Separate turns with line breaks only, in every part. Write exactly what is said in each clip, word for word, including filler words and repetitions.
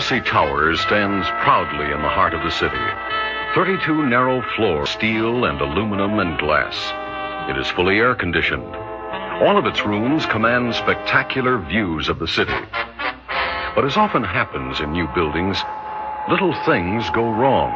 Chelsea Towers stands proudly in the heart of the city. thirty-two narrow floors, steel and aluminum and glass. It is fully air-conditioned. All of its rooms command spectacular views of the city. But as often happens in new buildings, little things go wrong.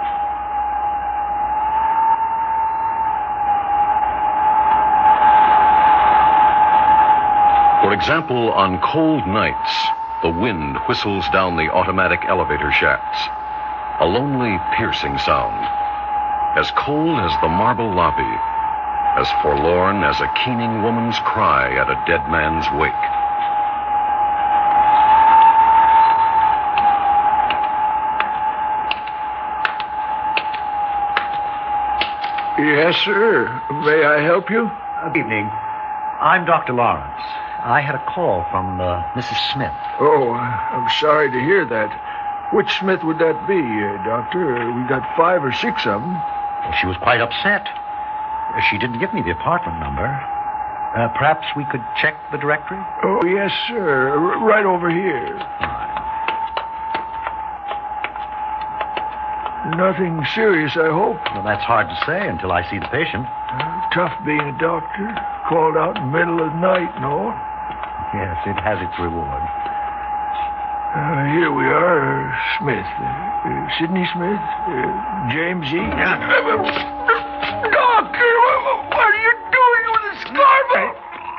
For example, on cold nights, the wind whistles down the automatic elevator shafts. A lonely, piercing sound. As cold as the marble lobby. As forlorn as a keening woman's cry at a dead man's wake.
Yes, sir. May I help you?
Good evening. I'm Doctor Lawrence. I had a call from uh, Missus Smith.
Oh, I'm sorry to hear that. Which Smith would that be, uh, Doctor? We got five or six of them.
Well, she was quite upset. She didn't give me the apartment number. Uh, perhaps we could check the directory?
Oh, yes, sir. R- right over here.
All right.
Nothing serious, I hope.
Well, that's hard to say until I see the patient.
Uh, tough being a doctor. Called out in the middle of the night, no?
Yes, it has its reward.
Uh, here we are, uh, Smith. Uh, uh, Sidney Smith. Uh, James E. Doctor, what are you doing with the scarf?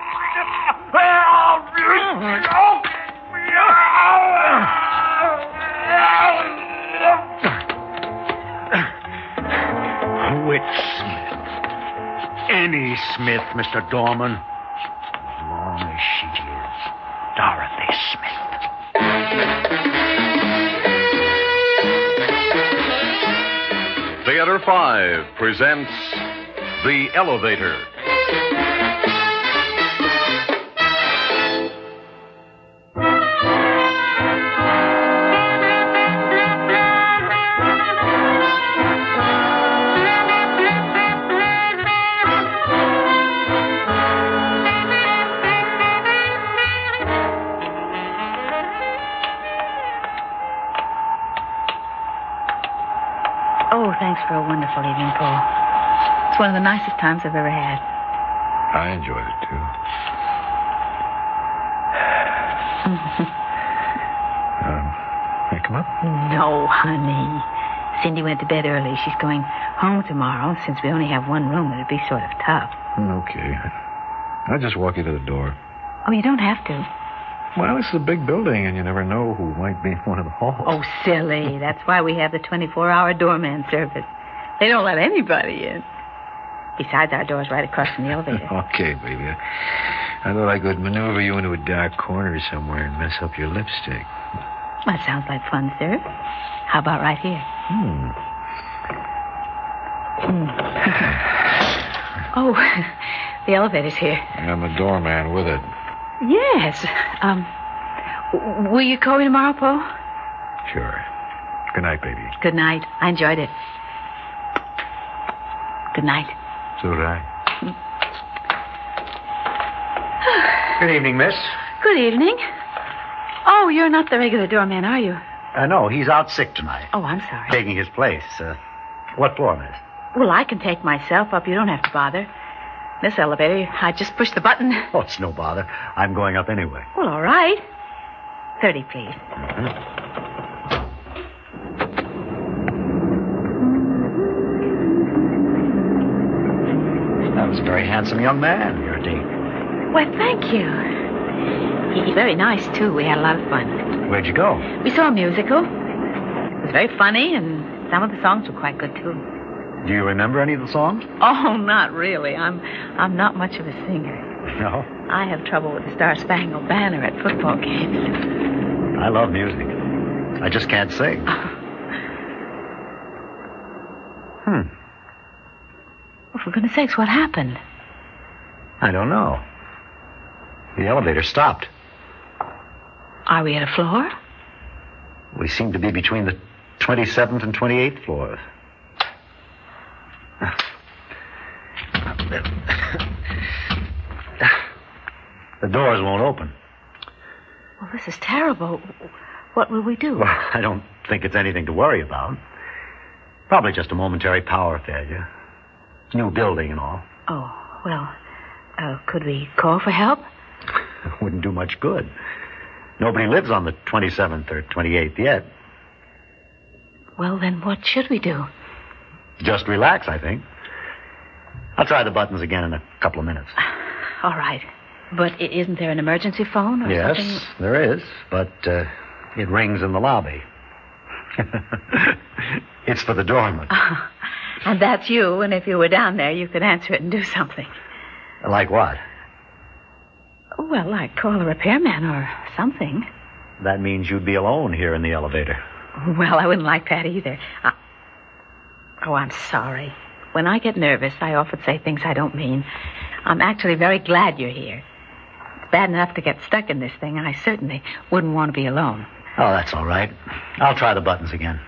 Which Smith? Any Smith, Mister Dorman. As long as she is Dorothy Smith.
Theater five presents The Elevator.
Oh, thanks for a wonderful evening, Paul. It's one of the nicest times I've ever had.
I enjoyed it, too. um, may I come up?
No, honey. Cindy went to bed early. She's going home tomorrow. Since we only have one room, it'd be sort of tough.
Okay. I'll just walk you to the door.
Oh, you don't have to.
Well, this is a big building, and you never know who might be in one of the halls.
Oh, silly. That's why we have the twenty-four hour doorman service. They don't let anybody in. Besides, our door's right across from the elevator.
Okay, baby. I thought I could maneuver you into a dark corner somewhere and mess up your lipstick.
That sounds like fun, sir. How about right here?
Hmm.
Hmm. Oh, the elevator's here.
I'm a doorman with it.
Yes. Um, w- will you call me tomorrow, Paul?
Sure. Good night, baby.
Good night. I enjoyed it. Good night.
So did I.
Good evening, miss.
Good evening. Oh, you're not the regular doorman, are you?
Uh, no, he's out sick tonight.
Oh, I'm sorry.
Taking his place. Uh, what floor, miss?
Well, I can take myself up. You don't have to bother. This elevator, I just push the button.
Oh, it's no bother. I'm going up anyway.
Well, all right. Thirty, please.
Mm-hmm. That was a very handsome young man, your date.
Well, thank you. He- He's very nice, too. We had a lot of fun.
Where'd you go?
We saw a musical. It was very funny, and some of the songs were quite good, too.
Do you remember any of the songs?
Oh, not really. I'm I'm not much of a singer.
No.
I have trouble with the Star-Spangled Banner at football games.
I love music. I just can't sing. Hmm.
Well, for goodness sakes, what happened?
I don't know. The elevator stopped.
Are we at a floor?
We seem to be between the twenty-seventh and twenty-eighth floors. The doors won't open.
Well, this is terrible. What will we do?
Well, I don't think it's anything to worry about. Probably just a momentary power failure. New building and all.
Oh, well, uh, could we call for help?
Wouldn't do much good. Nobody lives on the twenty-seventh or twenty-eighth yet.
Well, then what should we do?
Just relax, I think. I'll try the buttons again in a couple of minutes.
All right. But i- isn't there an emergency phone or
Yes,
something?
there is, but uh, it rings in the lobby. It's for the doorman.
Uh, and that's you, and if you were down there, you could answer it and do something.
Like what?
Well, like call a repairman or something.
That means you'd be alone here in the elevator.
Well, I wouldn't like that either. I... Oh, I'm sorry. When I get nervous, I often say things I don't mean. I'm actually very glad you're here. It's bad enough to get stuck in this thing. I certainly wouldn't want to be alone.
Oh, that's all right. I'll try the buttons again.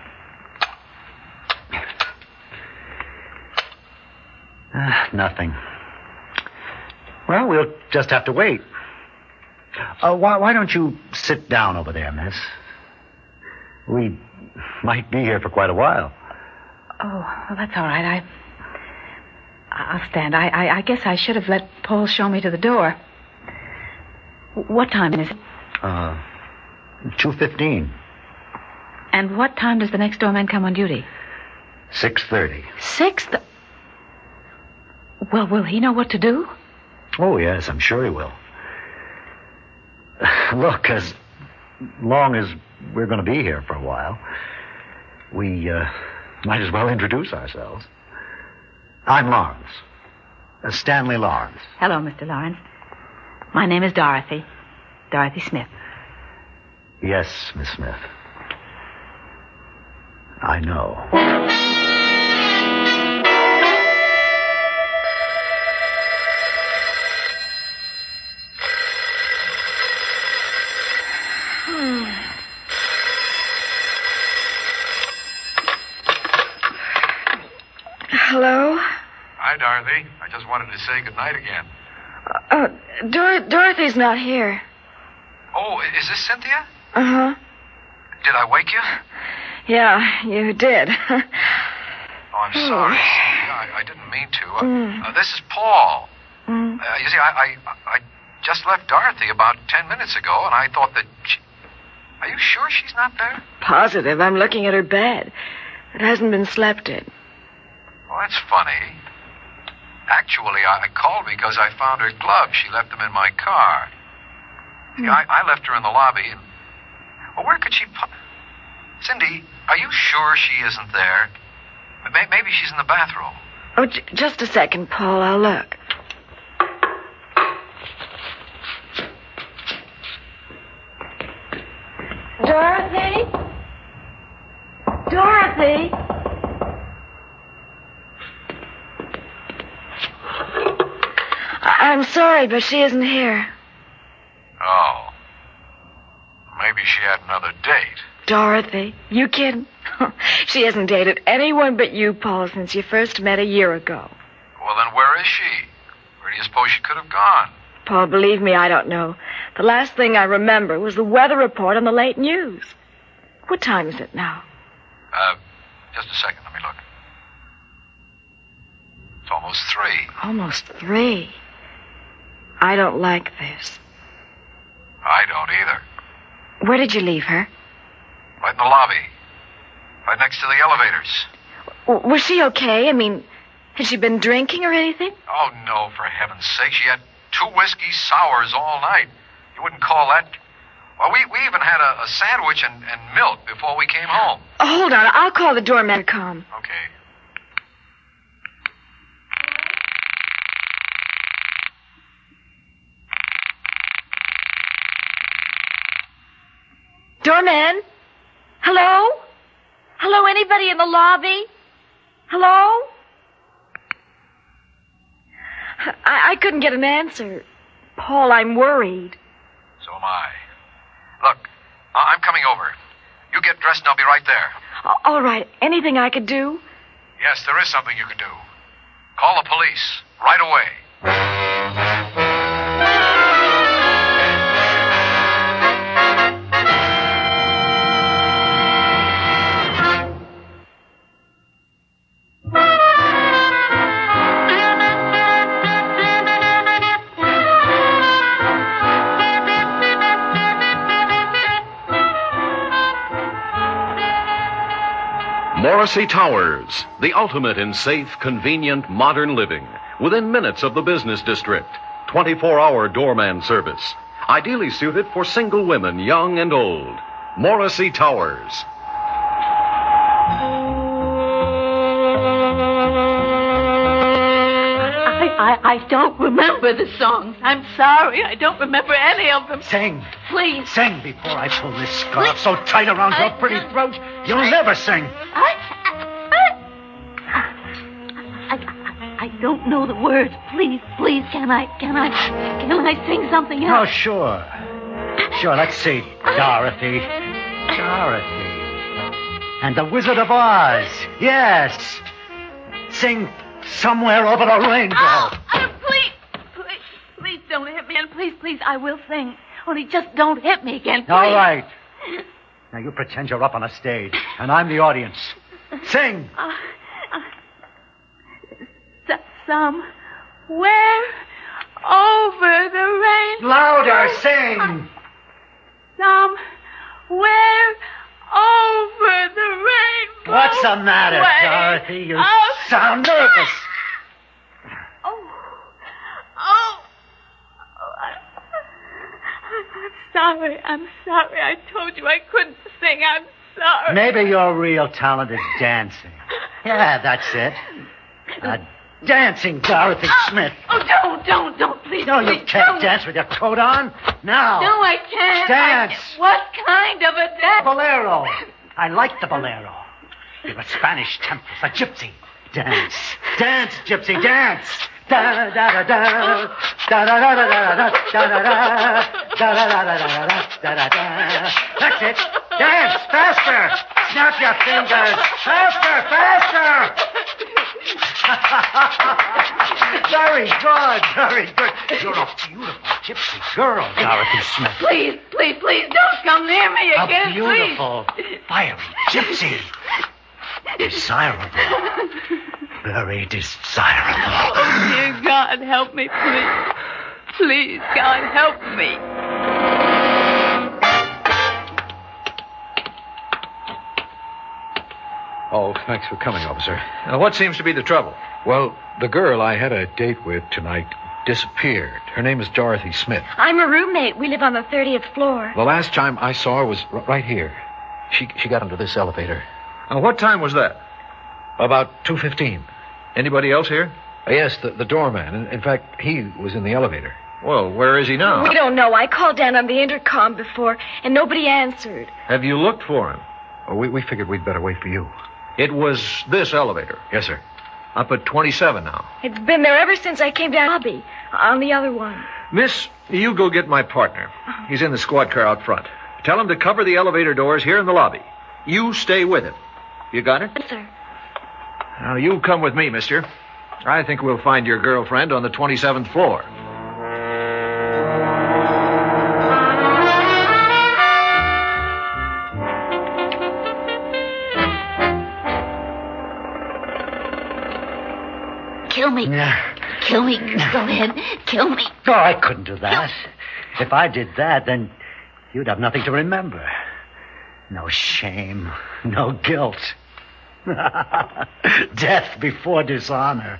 Uh, nothing. Well, we'll just have to wait. Uh, why, why don't you sit down over there, miss? We might be here for quite a while.
Oh, well, that's all right. I... I'll stand. I, I, I guess I should have let Paul show me to the door. What time is it?
Uh, two fifteen.
And what time does the next doorman come on duty?
six thirty.
Six? Th- well, will he know what to do?
Oh, yes, I'm sure he will. Look, as long as we're going to be here for a while, we uh, might as well introduce ourselves. I'm Lawrence. Uh, Stanley Lawrence.
Hello, Mister Lawrence. My name is Dorothy. Dorothy Smith.
Yes, Miss Smith. I know.
Hello?
Hi, Dorothy. I just wanted to say goodnight again.
Uh, Dor- Dorothy's not here.
Oh, is this Cynthia?
Uh-huh.
Did I wake you?
Yeah, you did.
Oh, I'm sorry. I, I didn't mean to. Uh, mm. uh, this is Paul. Mm. Uh, you see, I, I I just left Dorothy about ten minutes ago, and I thought that she... Are you sure she's not there?
Positive. I'm looking at her bed. It hasn't been slept in.
Well, that's funny. Actually, I, I called because I found her gloves. She left them in my car. Mm. See, I, I left her in the lobby, and... Well, where could she... Po- Cindy, are you sure she isn't there? Maybe she's in the bathroom.
Oh, j- just a second, Paul. I'll look. Dorothy? Dorothy? I- I'm sorry, but she isn't here.
Oh. Maybe she had another date.
Dorothy, you kidding? She hasn't dated anyone but you, Paul, since you first met a year ago.
Well, then where is she? Where do you suppose she could have gone?
Paul, believe me, I don't know. The last thing I remember was the weather report on the late news. What time is it now?
Uh, just a second. Let me look. It's almost three.
Almost three. I don't like this.
I don't either.
Where did you leave her?
Right in the lobby. Right next to the elevators.
W- was she okay? I mean, has she been drinking or anything?
Oh, no, for heaven's sake. She had two whiskey sours all night. You wouldn't call that... Well, we, we even had a, a sandwich and, and milk before we came home.
Oh, hold on. I'll call the doorman to come.
Okay.
Doorman? Hello? Hello, anybody in the lobby? Hello? I, I couldn't get an answer. Paul, I'm worried.
So am I. Look, I- I'm coming over. You get dressed and I'll be right there.
A- All right. Anything I could do?
Yes, there is something you can do. Call the police right away.
Morrissey Towers, the ultimate in safe, convenient, modern living, within minutes of the business district. twenty-four hour doorman service. Ideally suited for single women, young and old. Morrissey Towers.
I, I, I don't remember the songs. I'm sorry. I don't remember any of them.
Sing.
Please.
Sing before I pull this scarf so tight around your pretty throat, you'll never sing.
I, I, I, I don't know the words. Please, please, can I, can I, can I sing something
Oh,
else?
sure. Sure, let's see. Dorothy. Dorothy. And the Wizard of Oz. Yes. Sing Somewhere Over the Rainbow.
Oh, oh, please, please, please don't hit me. And please, please, I will sing. Only just don't hit me again, please.
All right. Now you pretend you're up on a stage, and I'm the audience. Sing.
Uh, uh, s- somewhere over the rainbow.
Louder, sing.
Somewhere over the rainbow.
What's the matter,
way
Dorothy? You
out-
sound nervous.
Oh, oh, oh I, I'm sorry. I'm sorry. I told you I couldn't sing. I'm sorry.
Maybe your real talent is dancing. Yeah, that's it. Uh, dancing, Dorothy Smith.
Oh, don't, don't, don't, please.
No, you
please,
can't
don't.
dance with your coat on. Now.
No, I can't.
Dance.
I can't. What kind of a dance?
Bolero. I like the bolero. You've a Spanish temper, a gypsy. Dance. Dance, gypsy, dance. Da da da da da da da da da da da da da da da da da. That's it. Dance faster. Snap your fingers. Faster, faster. Very good, very good. You're a beautiful gypsy girl, Dorothy Smith.
Please, please, please don't come near me again,
A beautiful, fiery gypsy. Desirable. Very desirable.
Oh, dear God, help me, please. Please, God, help me.
Oh, thanks for coming, officer.
Now, what seems to be the trouble?
Well, the girl I had a date with tonight disappeared. Her name is Dorothy Smith.
I'm a roommate. We live on the thirtieth floor.
The last time I saw her was r- right here. She she got into this elevator.
Now, what time was that?
About two fifteen.
Anybody else here?
Uh, yes, the, the doorman. In, in fact, he was in the elevator.
Well, where is he now?
We don't know. I called down on the intercom before, and nobody answered.
Have you looked for him?
Oh, we, we figured we'd better wait for you.
It was this elevator.
Yes, sir.
Up at twenty-seven now.
It's been there ever since I came down the lobby, on the other one.
Miss, you go get my partner. He's in the squad car out front. Tell him to cover the elevator doors here in the lobby. You stay with him. You got it?
Yes, sir.
Now, you come with me, mister. I think we'll find your girlfriend on the twenty-seventh floor.
Kill me.
Yeah.
Kill me. Go ahead. Kill me.
Oh, I couldn't do that. If I did that, then you'd have nothing to remember. No shame, no guilt. Death before dishonor.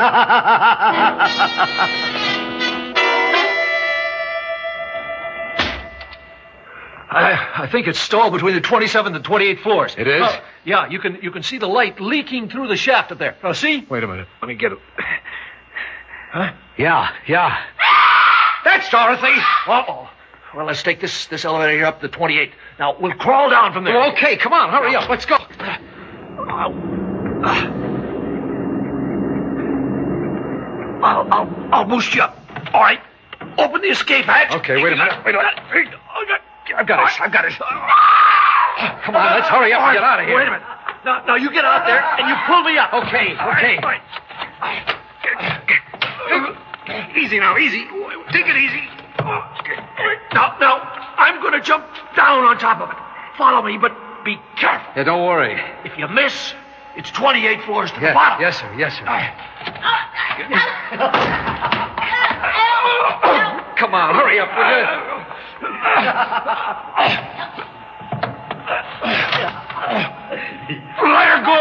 I, I think it's stalled between the twenty-seventh and twenty-eighth floors.
It is?
Oh, yeah, you can you can see the light leaking through the shaft up there. Oh, see?
Wait a minute. Let me get it.
Huh?
Yeah, yeah.
That's Dorothy. Uh-oh. Well, let's take this this elevator up to the twenty-eighth. Now, we'll crawl down from there.
Well, okay, come on, hurry up. Let's go.
I'll, I'll, I'll boost you up. All right. Open the escape hatch.
Okay, wait a minute. Wait a minute.
I've got it. I've got it.
Come on, let's hurry up and get out of here.
Wait a minute. Now, now you get out there and you pull me up.
Okay, okay.
All right. Easy now, easy. Take it easy. Now, now, I'm going to jump down on top of it. Follow me, but be careful.
Yeah, don't worry.
If you miss, it's twenty-eight floors to
Yeah,
the bottom.
yes, sir. Yes, sir. Come on, hurry up, will you?
Let her go.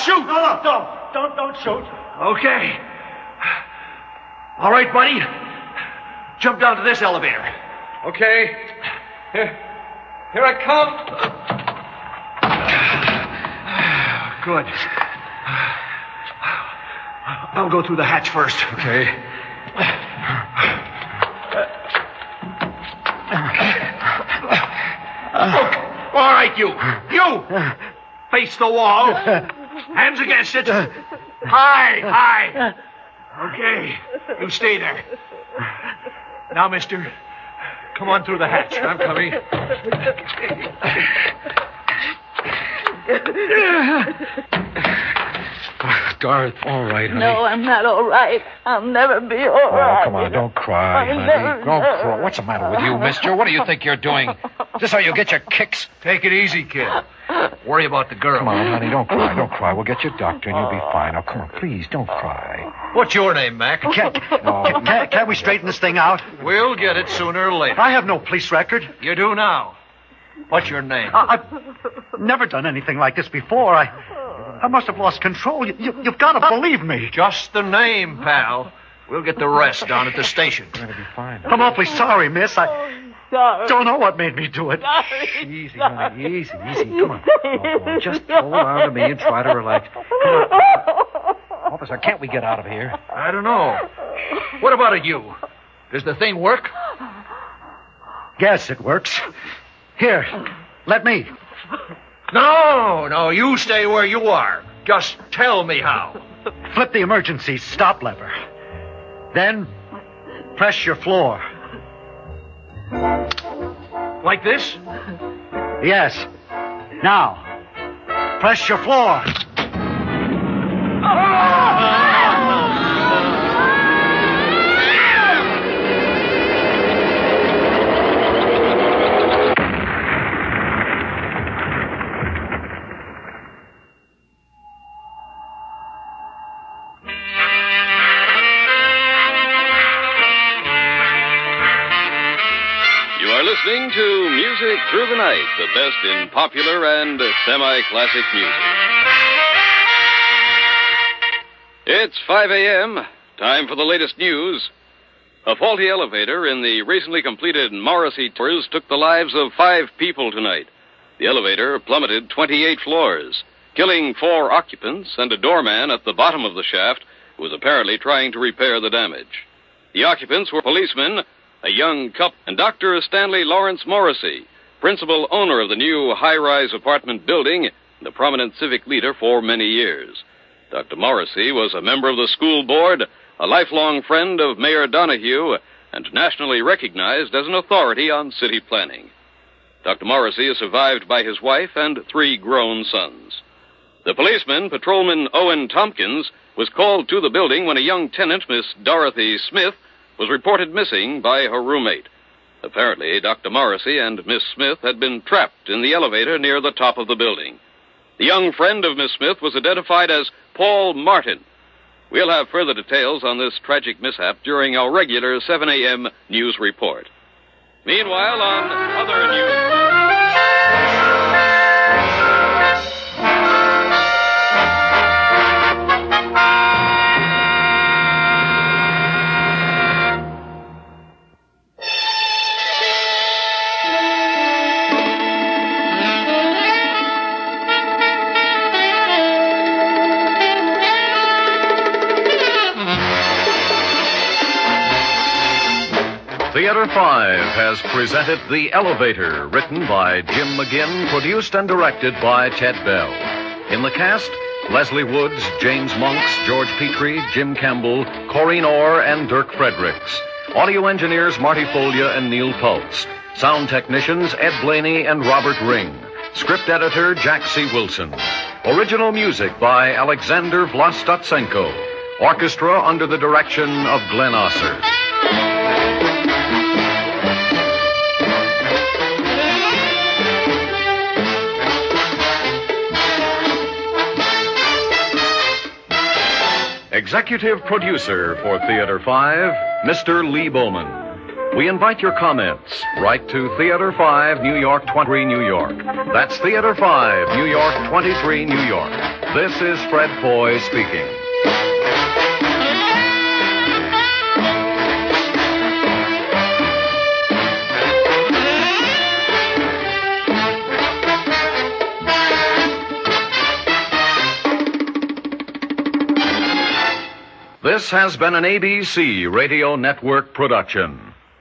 shoot.
No, no, don't. Don't, don't shoot.
Okay. All right, buddy. Jump down to this elevator.
Okay. Here, here I come.
Good. I'll go through the hatch first.
Okay.
All right, you. You. Face the wall. Hands against it. High, high. Okay. You stay there. Now, mister, come on through the hatch.
I'm coming. Dorothy, all right, honey.
No, I'm not all right. I'll never be all
Oh,
right.
come on, don't cry,
I
honey.
never
Don't
know.
cry. What's the matter with you, mister? What do you think you're doing? Is this how you get your kicks?
Take it easy, kid. Worry about the girl.
Come on, honey, don't cry, don't cry. We'll get your doctor and you'll be fine. Now, come on, please, don't cry.
What's your name, Mac?
Can't,
No.
can't, can't we straighten this thing out?
We'll get it sooner or later.
I have no police record.
You do now. What's your name?
I, I've never done anything like this before. I, I must have lost control. You, you, you've got to believe me.
Just the name, pal. We'll get the rest down at the station.
You're going to be fine.
I'm awfully sorry, miss. I
Sorry.
don't know what made me do it.
Sorry.
Easy, honey, easy, easy. Come on. Oh, come on. Just hold on to me and try to relax. Come on. Officer, can't we get out of here?
I don't know. What about it, you? Does the thing work?
Yes, it works. Here, let me.
No, no, you stay where you are. Just tell me how.
Flip the emergency stop lever. Then press your floor.
Like this?
Yes. Now, press your floor.
You are listening to Music Through the Night, the best in popular and semi-classic music. It's five a.m., time for the latest news. A faulty elevator in the recently completed Morrissey Towers took the lives of five people tonight. The elevator plummeted twenty-eight floors, killing four occupants and a doorman at the bottom of the shaft who was apparently trying to repair the damage. The occupants were policemen, a young couple, and Doctor Stanley Lawrence Morrissey, principal owner of the new high-rise apartment building and a prominent civic leader for many years. Doctor Morrissey was a member of the school board, a lifelong friend of Mayor Donahue, and nationally recognized as an authority on city planning. Doctor Morrissey is survived by his wife and three grown sons. The policeman, Patrolman Owen Tompkins, was called to the building when a young tenant, Miss Dorothy Smith, was reported missing by her roommate. Apparently, Doctor Morrissey and Miss Smith had been trapped in the elevator near the top of the building. The young friend of Miss Smith was identified as Paul Martin. We'll have further details on this tragic mishap during our regular seven a.m. news report. Meanwhile, on other news...
Theater five has presented The Elevator, written by Jim McGinn, produced and directed by Ted Bell. In the cast, Leslie Woods, James Monks, George Petrie, Jim Campbell, Corinne Orr, and Dirk Fredericks. Audio engineers Marty Folia and Neil Pultz. Sound technicians Ed Blaney and Robert Ring. Script editor Jack C. Wilson. Original music by Alexander Vlastotsenko. Orchestra under the direction of Glenn Osser. Executive producer for Theater five, Mister Lee Bowman. We invite your comments. Write to Theater five, New York twenty-three, New York. That's Theater five, New York twenty-three, New York. This is Fred Foy speaking. This has been an A B C Radio Network production.